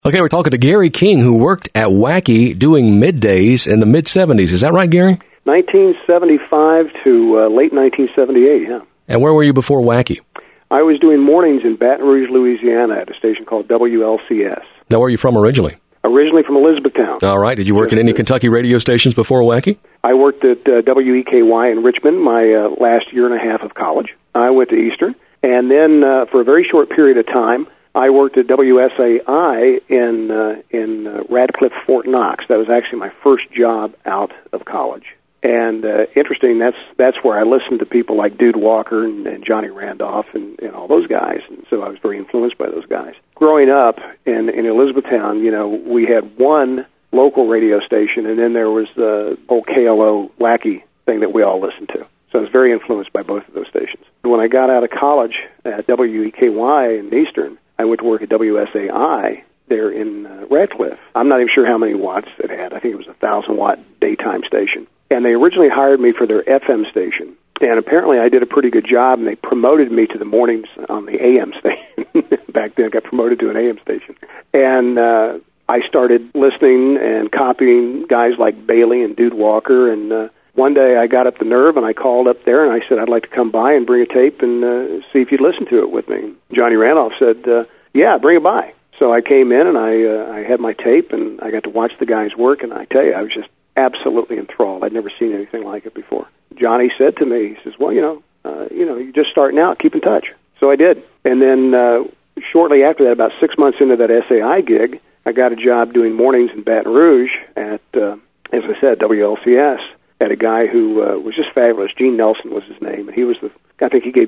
Okay, we're talking to Gary King, who worked at Wacky doing middays in the mid-'70s. Is that right, Gary? 1975 to late 1978, yeah. And where were you before Wacky? I was doing mornings in Baton Rouge, Louisiana at a station called WLCS. Now, where are you from originally? Originally from Elizabethtown. All right. Did you work at any Kentucky radio stations before Wacky? I worked at WEKY in Richmond my last year and a half of college. I went to Eastern. And then for a very short period of time, I worked at WSAI in Radcliffe, Fort Knox. That was actually my first job out of college. And interesting, that's where I listened to people like Dude Walker and Johnny Randolph and all those guys. And so I was very influenced by those guys. Growing up in Elizabethtown, we had one local radio station, and then there was the whole KLO Wacky thing that we all listened to. So I was very influenced by both of those stations. When I got out of college at WEKY in Eastern, I went to work at WSAI there in Radcliffe. I'm not even sure how many watts it had. I think it was a 1,000-watt daytime station. And they originally hired me for their FM station. And apparently I did a pretty good job, and they promoted me to the mornings on the AM station. Back then I got promoted to an AM station. And I started listening and copying guys like Bailey and Dude Walker. And one day I got up the nerve, and I called up there, and I said, I'd like to come by and bring a tape and see if you'd listen to it with me. Johnny Randolph said, yeah, bring it by. So I came in, and I had my tape, and I got to watch the guys work, and I tell you, I was just absolutely enthralled. I'd never seen anything like it before. Johnny said to me, he says, well, you're just starting out. Keep in touch. So I did. And then shortly after that, about 6 months into that SAI gig, I got a job doing mornings in Baton Rouge at, as I said, WLCS, at a guy who was just fabulous. Gene Nelson was his name. And he was I think he gave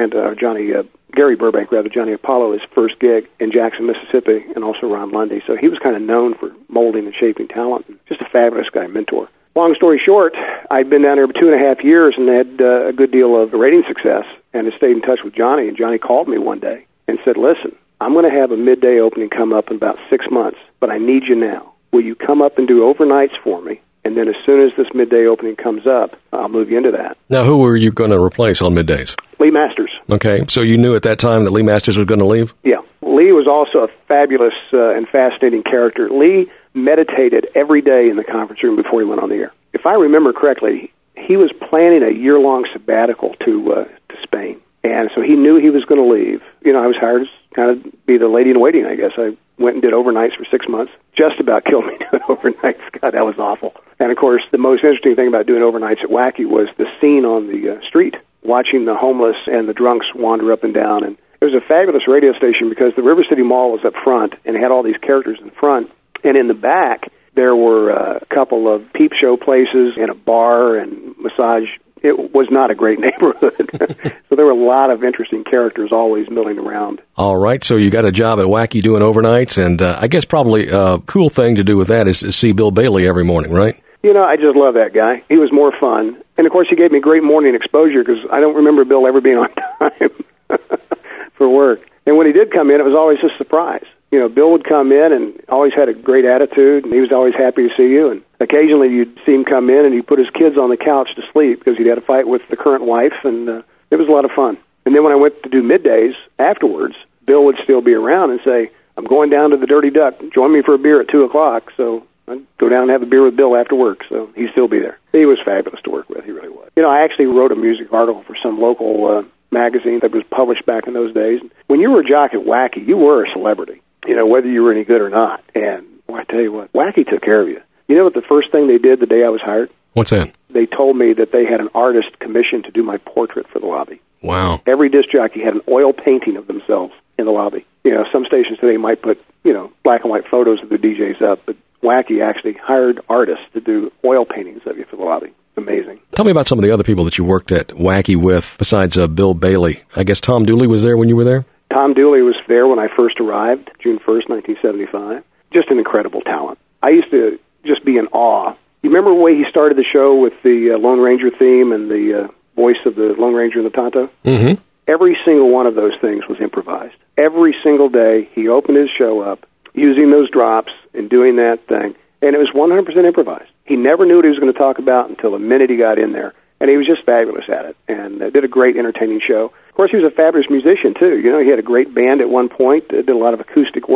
Gary Burbank, Johnny Apollo, his first gig in Jackson, Mississippi, and also Ron Lundy. So he was kind of known for molding and shaping talent. Just a fabulous guy, mentor. Long story short, I'd been down there for 2.5 years and had a good deal of rating success, and had stayed in touch with Johnny. And Johnny called me one day and said, listen, I'm going to have a midday opening come up in about 6 months, but I need you now. Will you come up and do overnights for me? And then as soon as this midday opening comes up, I'll move you into that. Now, who were you going to replace on middays? Lee Masters. Okay, so you knew at that time that Lee Masters was going to leave? Yeah. Lee was also a fabulous and fascinating character. Lee meditated every day in the conference room before he went on the air. If I remember correctly, he was planning a year-long sabbatical to Spain. And so he knew he was going to leave. I was hired to kind of be the lady-in-waiting, I guess. I went and did overnights for 6 months. Just about killed me doing overnights. God, that was awful. And, of course, the most interesting thing about doing overnights at Wacky was the scene on the street, watching the homeless and the drunks wander up and down. And it was a fabulous radio station because the River City Mall was up front and it had all these characters in front. And in the back, there were a couple of peep show places and a bar and massage. It was not a great neighborhood. So there were a lot of interesting characters always milling around. All right, so you got a job at Wacky doing overnights, and I guess probably a cool thing to do with that is to see Bill Bailey every morning, right? I just love that guy. He was more fun. And, of course, he gave me great morning exposure because I don't remember Bill ever being on time for work. And when he did come in, it was always a surprise. Bill would come in and always had a great attitude, and he was always happy to see you. And occasionally you'd see him come in and he'd put his kids on the couch to sleep because he'd had a fight with the current wife, and it was a lot of fun. And then when I went to do middays afterwards, Bill would still be around and say, I'm going down to the Dirty Duck. Join me for a beer at 2 o'clock. So I'd go down and have a beer with Bill after work. So he'd still be there. He was fabulous to work with. He really was. I actually wrote a music article for some local magazine that was published back in those days. When you were a jock at Wacky, you were a celebrity, whether you were any good or not. And I tell you what, Wacky took care of you. You know what the first thing they did the day I was hired? What's that? They told me that they had an artist commissioned to do my portrait for the lobby. Wow. Every disc jockey had an oil painting of themselves in the lobby. Some stations today might put, black and white photos of the DJs up, but Wacky actually hired artists to do oil paintings of you for the lobby. Amazing. Tell me about some of the other people that you worked at Wacky with besides Bill Bailey. I guess Tom Dooley was there when you were there? Tom Dooley was there when I first arrived, June 1st, 1975. Just an incredible talent. I used to just be in awe. You remember the way he started the show with the Lone Ranger theme and the voice of the Lone Ranger and the Tonto? Mm-hmm. Every single one of those things was improvised. Every single day, he opened his show up using those drops and doing that thing, and it was 100% improvised. He never knew what he was going to talk about until the minute he got in there, and he was just fabulous at it, and did a great, entertaining show. Of course, he was a fabulous musician, too. He had a great band at one point, did a lot of acoustic work,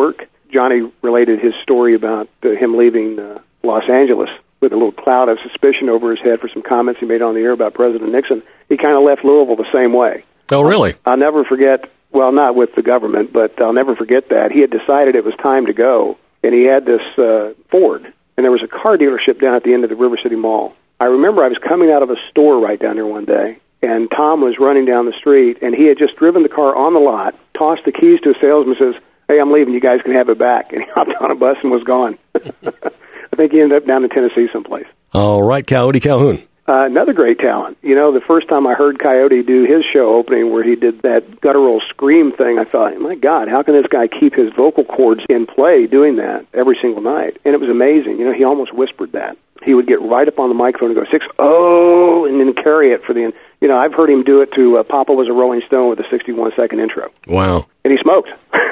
Johnny related his story about him leaving Los Angeles with a little cloud of suspicion over his head for some comments he made on the air about President Nixon. He kind of left Louisville the same way. Oh, really? I'll never forget, well, not with the government, but I'll never forget that. He had decided it was time to go, and he had this Ford, and there was a car dealership down at the end of the River City Mall. I remember I was coming out of a store right down there one day, and Tom was running down the street, and he had just driven the car on the lot, tossed the keys to a salesman, says, "Hey, I'm leaving. You guys can have it back." And he hopped on a bus and was gone. I think he ended up down in Tennessee someplace. All right, Coyote Calhoun. Another great talent. You know, the first time I heard Coyote do his show opening where he did that guttural scream thing, I thought, my God, how can this guy keep his vocal cords in play doing that every single night? And it was amazing. You know, he almost whispered that. He would get right up on the microphone and go, 6-0, and then carry it for the, you know, I've heard him do it to Papa Was a Rolling Stone with a 61-second intro. Wow. And he smoked.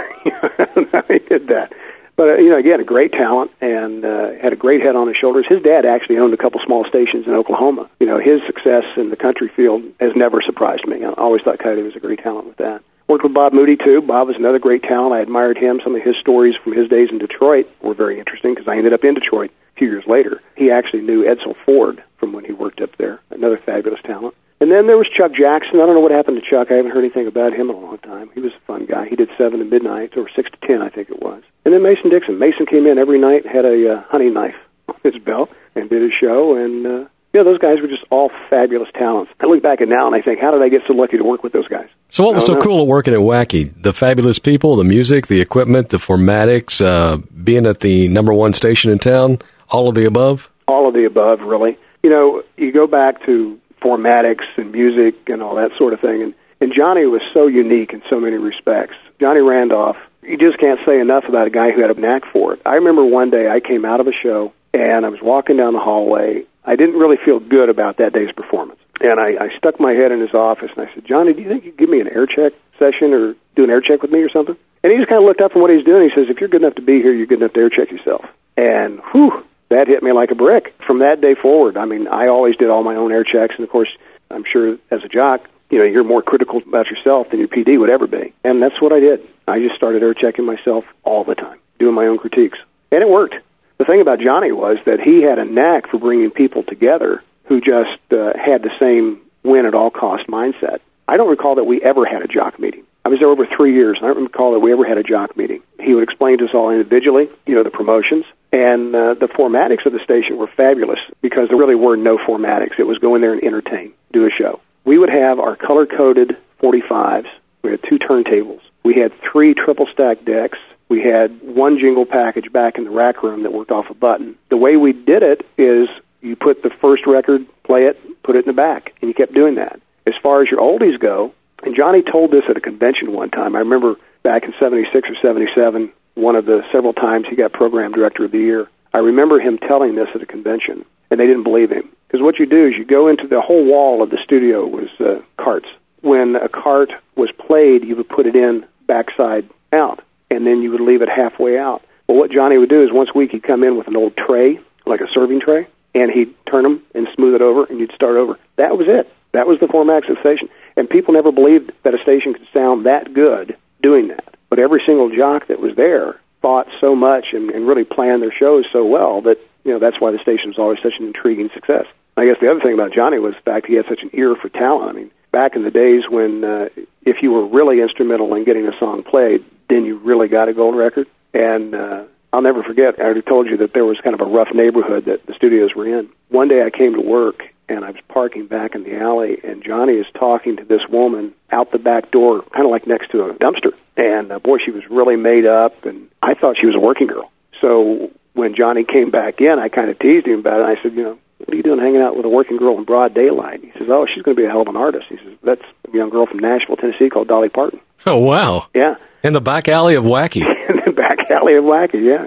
He did that. But, you know, again, a great talent and had a great head on his shoulders. His dad actually owned a couple small stations in Oklahoma. You know, his success in the country field has never surprised me. I always thought Coyote was a great talent with that. Worked with Bob Moody, too. Bob was another great talent. I admired him. Some of his stories from his days in Detroit were very interesting because I ended up in Detroit a few years later. He actually knew Edsel Ford from when he worked up there, another fabulous talent. And then there was Chuck Jackson. I don't know what happened to Chuck. I haven't heard anything about him in a long time. He was a fun guy. He did 7 to midnight, or 6 to 10, I think it was. And then Mason Dixon. Mason came in every night, had a hunting knife on his belt, and did his show. And, yeah, those guys were just all fabulous talents. I look back at now and I think, how did I get so lucky to work with those guys? So what was so cool at working at Wacky? The fabulous people, the music, the equipment, the formatics, being at the #1 station in town, all of the above? All of the above, really. You know, you go back to formatics and music and all that sort of thing, and Johnny was so unique in so many respects. Johnny Randolph, you just can't say enough about a guy who had a knack for it. I remember one day I came out of a show, and I was walking down the hallway. I didn't really feel good about that day's performance. And I stuck my head in his office, and I said, "Johnny, do you think you could give me an air check session or do an air check with me or something?" And he just kind of looked up from what he was doing. He says, "If you're good enough to be here, you're good enough to air check yourself." And, whew, that hit me like a brick. From that day forward, I mean, I always did all my own air checks. And, of course, I'm sure as a jock, you know, you're more critical about yourself than your PD would ever be. And that's what I did. I just started air checking myself all the time, doing my own critiques. And it worked. The thing about Johnny was that he had a knack for bringing people together who just had the same win-at-all-cost mindset. I don't recall that we ever had a jock meeting. I was there over 3 years, and I don't recall that we ever had a jock meeting. He would explain to us all individually, you know, the promotions, and the formatics of the station were fabulous because there really were no formatics. It was go in there and entertain, do a show. We would have our color-coded 45s. We had 2 turntables. We had 3 triple-stack decks. We had 1 jingle package back in the rack room that worked off a button. The way we did it is you put the first record, play it, put it in the back, and you kept doing that. As far as your oldies go, and Johnny told this at a convention one time. I remember back in 76 or 77, one of the several times he got Program Director of the Year. I remember him telling this at a convention, and they didn't believe him. Because what you do is you go into the whole wall of the studio was carts. When a cart was played, you would put it in backside out, and then you would leave it halfway out. Well, what Johnny would do is once a week he'd come in with an old tray, like a serving tray, and he'd turn them and smooth it over, and you'd start over. That was it. That was the formats of the station. And people never believed that a station could sound that good doing that. But every single jock that was there thought so much and really planned their shows so well that, you know, that's why the station was always such an intriguing success. I guess the other thing about Johnny was the fact he had such an ear for talent. I mean, back in the days when if you were really instrumental in getting a song played, then you really got a gold record. And I'll never forget, I already told you that there was kind of a rough neighborhood that the studios were in. One day I came to work, and I was parking back in the alley, and Johnny is talking to this woman out the back door, kind of like next to a dumpster. And, boy, she was really made up, and I thought she was a working girl. So when Johnny came back in, I kind of teased him about it. I said, you know, what are you doing hanging out with a working girl in broad daylight? He says, oh, she's going to be a hell of an artist. He says, that's a young girl from Nashville, Tennessee called Dolly Parton. Oh, wow. Yeah. In the back alley of Wacky. In the back alley of Wacky, yeah.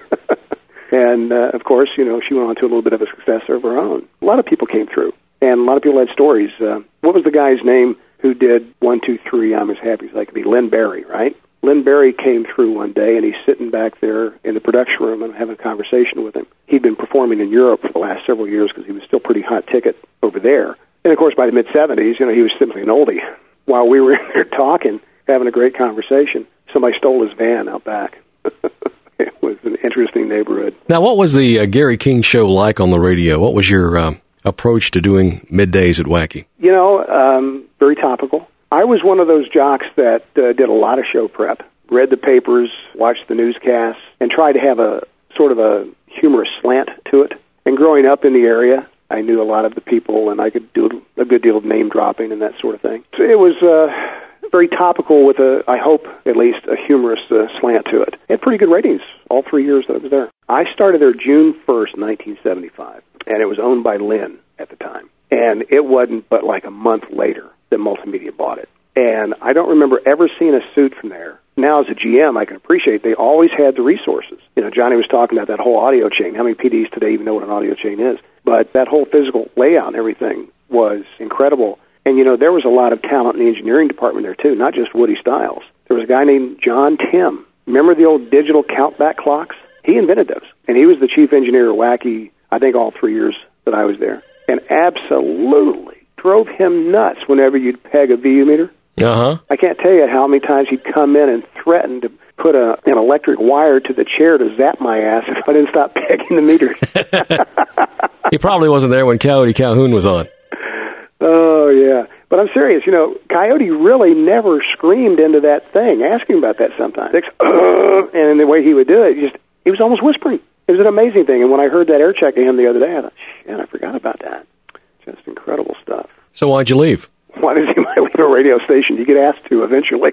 And, of course, you know, she went on to a little bit of a success of her own. A lot of people came through, and a lot of people had stories. What was the guy's name who did 1, 2, 3, I'm as happy as I can be? Lynn Barry, right? Lynn Barry came through one day, and he's sitting back there in the production room, and I'm having a conversation with him. He'd been performing in Europe for the last several years because he was still pretty hot ticket over there. And, of course, by the mid-'70s, you know, he was simply an oldie. While we were in there talking, having a great conversation, somebody stole his van out back. It was an interesting neighborhood. Now, what was the Gary King show like on the radio? What was your approach to doing middays at Wacky? Very topical. I was one of those jocks that did a lot of show prep, read the papers, watched the newscasts, and tried to have a sort of a humorous slant to it. And growing up in the area, I knew a lot of the people, and I could do a good deal of name dropping and that sort of thing. So it was very topical with I hope, at least, a humorous slant to it. It had pretty good ratings all 3 years that I was there. I started there June 1st, 1975, and it was owned by Lynn at the time. And it wasn't but like a month later that Multimedia bought it. And I don't remember ever seeing a suit from there. Now, as a GM, I can appreciate they always had the resources. Johnny was talking about that whole audio chain. How many PDs today even know what an audio chain is? But that whole physical layout and everything was incredible. And, there was a lot of talent in the engineering department there, too, not just Woody Stiles. There was a guy named John Tim. Remember the old digital countback clocks? He invented those. And he was the chief engineer at Wacky, I think, all 3 years that I was there. And absolutely drove him nuts whenever you'd peg a VU meter. Uh-huh. I can't tell you how many times he'd come in and threaten to put an electric wire to the chair to zap my ass if I didn't stop pegging the meters. He probably wasn't there when Coyote Calhoun was on. Oh, yeah. But I'm serious. Coyote really never screamed into that thing. Ask him about that sometimes. And the way he would do it, he was almost whispering. It was an amazing thing. And when I heard that air check of him the other day, I thought, shit, I forgot about that. Just incredible stuff. So why'd you leave? Why does he leave a radio station? You get asked to eventually.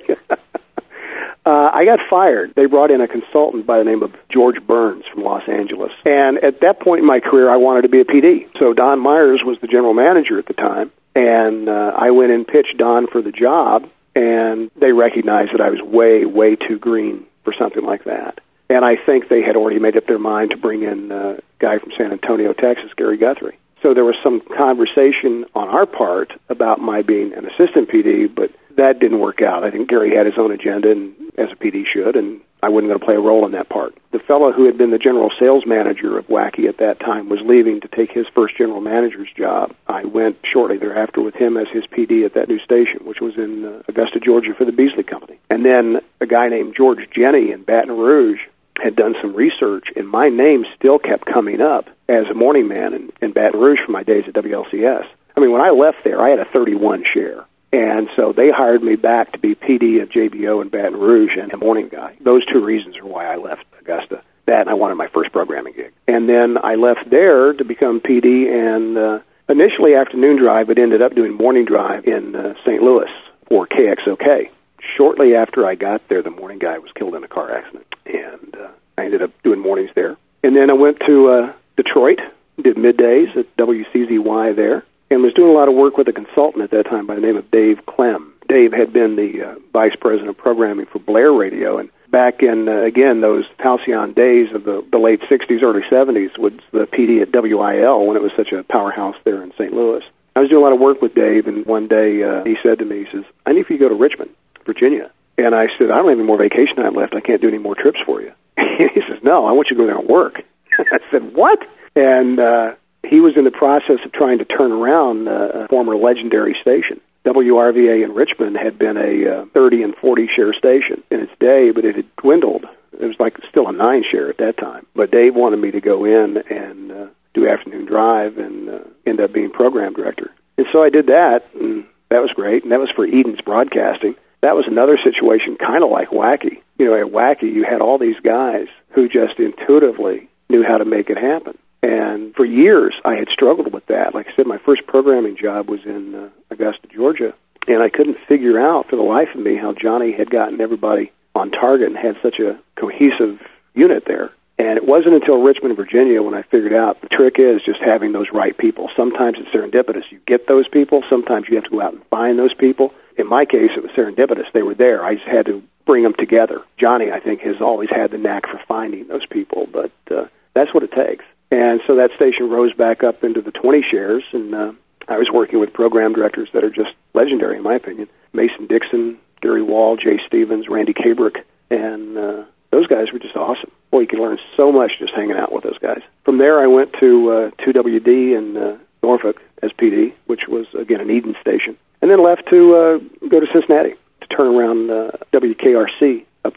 I got fired. They brought in a consultant by the name of George Burns from Los Angeles. And at that point in my career, I wanted to be a PD. So Don Myers was the general manager at the time. And I went and pitched Don for the job. And they recognized that I was way, way too green for something like that. And I think they had already made up their mind to bring in a guy from San Antonio, Texas, Gary Guthrie. So there was some conversation on our part about my being an assistant PD, but that didn't work out. I think Gary had his own agenda, and as a PD should, and I wasn't going to play a role in that part. The fellow who had been the general sales manager of Wacky at that time was leaving to take his first general manager's job. I went shortly thereafter with him as his PD at that new station, which was in Augusta, Georgia, for the Beasley Company. And then a guy named George Jenny in Baton Rouge had done some research, and my name still kept coming up as a morning man in Baton Rouge for my days at WLCS. I mean, when I left there, I had a 31 share. And so they hired me back to be PD of JBO in Baton Rouge and a morning guy. Those two reasons are why I left Augusta. That and I wanted my first programming gig. And then I left there to become PD, and initially afternoon drive, but ended up doing morning drive in St. Louis for KXOK. Shortly after I got there, the morning guy was killed in a car accident, and I ended up doing mornings there. And then I went to Detroit, did middays at WCZY there, and was doing a lot of work with a consultant at that time by the name of Dave Clem. Dave had been the vice president of programming for Blair Radio, and back in, again, those halcyon days of the late 60s, early 70s, was the PD at WIL when it was such a powerhouse there in St. Louis. I was doing a lot of work with Dave, and one day he said to me, he says, I need for you to go to Richmond, Virginia. And I said, I don't have any more vacation time left. I can't do any more trips for you. And he says, no, I want you to go there and work. I said, what? And he was in the process of trying to turn around a former legendary station. WRVA in Richmond had been a 30 and 40 share station in its day, but it had dwindled. It was like still a 9 share at that time. But Dave wanted me to go in and do afternoon drive and end up being program director. And so I did that, and that was great. And that was for Eden's Broadcasting. That was another situation kind of like Wacky. You know, at Wacky, you had all these guys who just intuitively knew how to make it happen. And for years, I had struggled with that. Like I said, my first programming job was in Augusta, Georgia, and I couldn't figure out for the life of me how Johnny had gotten everybody on target and had such a cohesive unit there. And it wasn't until Richmond, Virginia, when I figured out the trick is just having those right people. Sometimes it's serendipitous. You get those people. Sometimes you have to go out and find those people. In my case, it was serendipitous. They were there. I just had to bring them together. Johnny, I think, has always had the knack for finding those people, but that's what it takes. And so that station rose back up into the 20 shares, and I was working with program directors that are just legendary, in my opinion. Mason Dixon, Gary Wall, Jay Stevens, Randy Kabrick, and those guys were just awesome. Boy, you can learn so much just hanging out with those guys. From there, I went to 2WD in Norfolk as PD, which was, again, an Eden station, and then left to go to Cincinnati to turn around WKRC up there.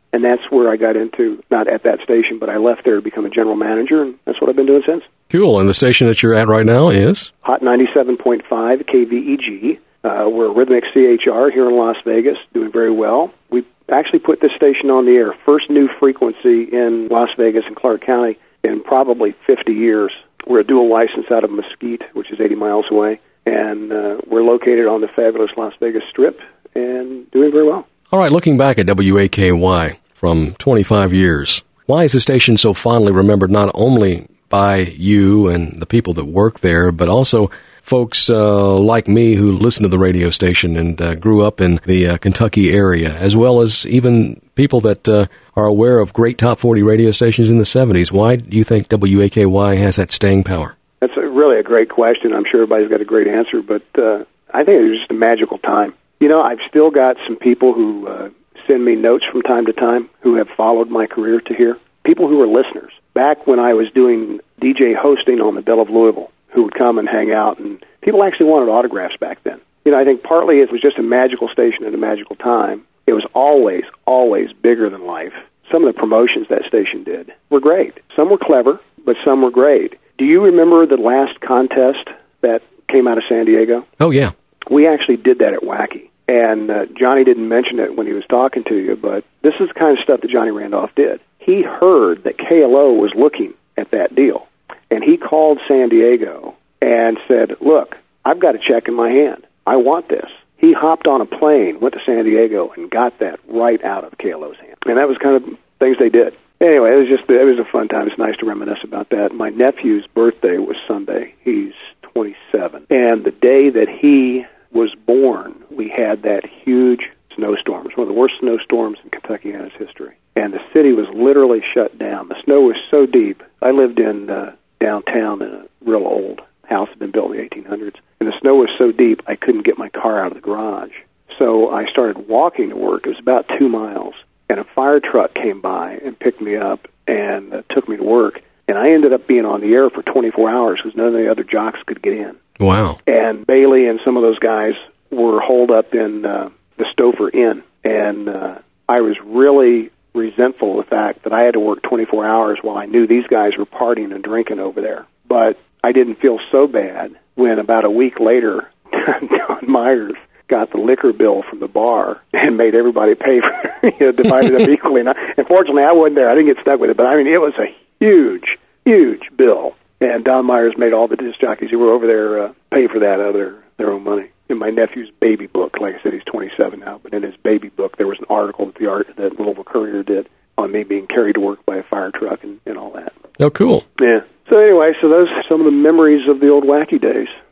And that's where I got into, not at that station, but I left there to become a general manager, and that's what I've been doing since. Cool. And the station that you're at right now is? Hot 97.5 KVEG. We're Rhythmic CHR here in Las Vegas, doing very well. We actually put this station on the air, first new frequency in Las Vegas and Clark County in probably 50 years. We're a dual license out of Mesquite, which is 80 miles away, and we're located on the fabulous Las Vegas Strip and doing very well. All right, looking back at WAKY from 25 years, why is the station so fondly remembered not only by you and the people that work there, but also folks like me who listen to the radio station and grew up in the Kentucky area, as well as even people that are aware of great top 40 radio stations in the 70s? Why do you think WAKY has that staying power? That's really a great question. I'm sure everybody's got a great answer, but I think it was just a magical time. You know, I've still got some people who send me notes from time to time who have followed my career to here, people who are listeners. Back when I was doing DJ hosting on the Belle of Louisville, who would come and hang out, and people actually wanted autographs back then. You know, I think partly it was just a magical station at a magical time. It was always, always bigger than life. Some of the promotions that station did were great. Some were clever, but some were great. Do you remember the last contest that came out of San Diego? Oh, yeah. We actually did that at Wacky. And Johnny didn't mention it when he was talking to you, but this is the kind of stuff that Johnny Randolph did. He heard that KLO was looking at that deal, and he called San Diego and said, look, I've got a check in my hand. I want this. He hopped on a plane, went to San Diego, and got that right out of KLO's hand. And that was kind of things they did. Anyway, it was a fun time. It's nice to reminisce about that. My nephew's birthday was Sunday. He's 27. And the day that he was born, we had that huge snowstorm. It was one of the worst snowstorms in Kentuckiana's history. And the city was literally shut down. The snow was so deep. I lived in downtown in a real old house that had been built in the 1800s. And the snow was so deep, I couldn't get my car out of the garage. So I started walking to work. It was about 2 miles. And a fire truck came by and picked me up and took me to work. And I ended up being on the air for 24 hours because none of the other jocks could get in. Wow. And Bailey and some of those guys were holed up in the Stouffer Inn. And I was really resentful of the fact that I had to work 24 hours while I knew these guys were partying and drinking over there. But I didn't feel so bad when about a week later, Don Myers got the liquor bill from the bar and made everybody pay for it, divided up equally. And fortunately, I wasn't there. I didn't get stuck with it. But, I mean, it was a huge, huge bill. And Don Myers made all the disc jockeys who were over there pay for that out of their own money. In my nephew's baby book, like I said, he's 27 now, but in his baby book, there was an article that the Louisville Courier did on me being carried to work by a fire truck and all that. Oh, cool. Yeah. So anyway, so those are some of the memories of the old Wacky days.